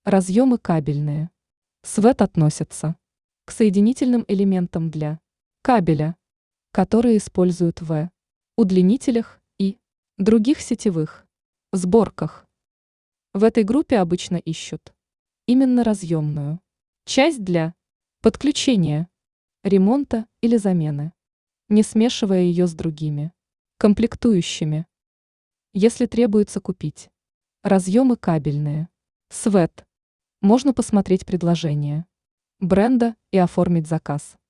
Разъемы кабельные. СВЭТ относятся к соединительным элементам для кабеля, которые используют в удлинителях и других сетевых сборках. В этой группе обычно ищут именно разъемную часть для подключения, ремонта или замены, не смешивая ее с другими комплектующими. Если требуется купить разъемы кабельные, СВЭТ, можно посмотреть предложение бренда и оформить заказ.